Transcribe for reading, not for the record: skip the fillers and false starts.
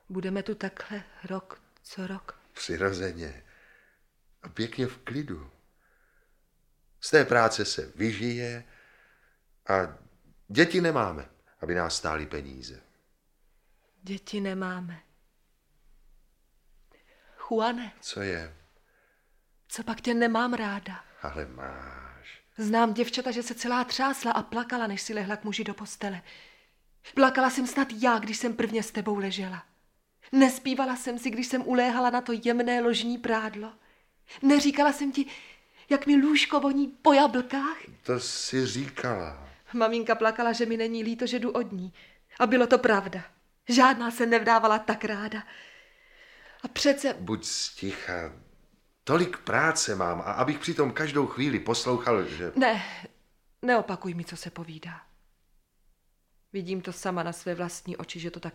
Budeme tu takhle rok co rok? Přirozeně. A pěkně v klidu. Z té práce se vyžije a děti nemáme, aby nás stály peníze. Děti nemáme. Juane. Co je? Co pak tě nemám ráda? Ale máš. Znám děvčata, že se celá třásla a plakala, než si lehla k muži do postele. Plakala jsem snad já, když jsem prvně s tebou ležela. Nespívala jsem si, když jsem uléhala na to jemné ložní prádlo. Neříkala jsem ti, jak mi lůžko voní po jablkách? To si říkala. Maminka plakala, že mi není líto, že jdu od ní. A bylo to pravda. Žádná se nevdávala tak ráda. A přece... Buď sticha. Tolik práce mám a abych přitom každou chvíli poslouchal, že... Ne, neopakuj mi, co se povídá. Vidím to sama na své vlastní oči, že to tak